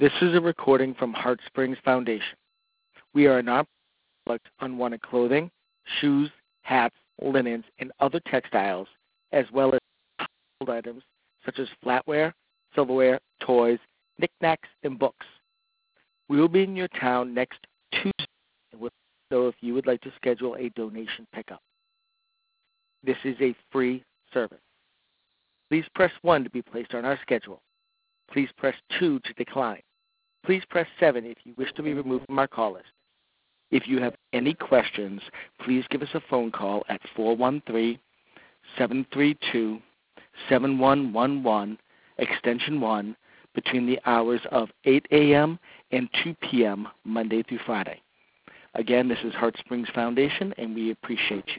This is a recording from Heart Springs Foundation. We are not unwanted clothing, shoes, hats, linens, and other textiles, as well as household items such as flatware, silverware, toys, knickknacks, and books. We will be in your town next Tuesday, so if you would like to schedule a donation pickup. This is a free service. Please press 1 to be placed on our schedule. Please press 2 to decline. Please press 7 if you wish to be removed from our call list. If you have any questions, please give us a phone call at 413-732-7111, extension 1, between the hours of 8 a.m. and 2 p.m. Monday through Friday. Again, this is Heart Springs Foundation, and we appreciate you.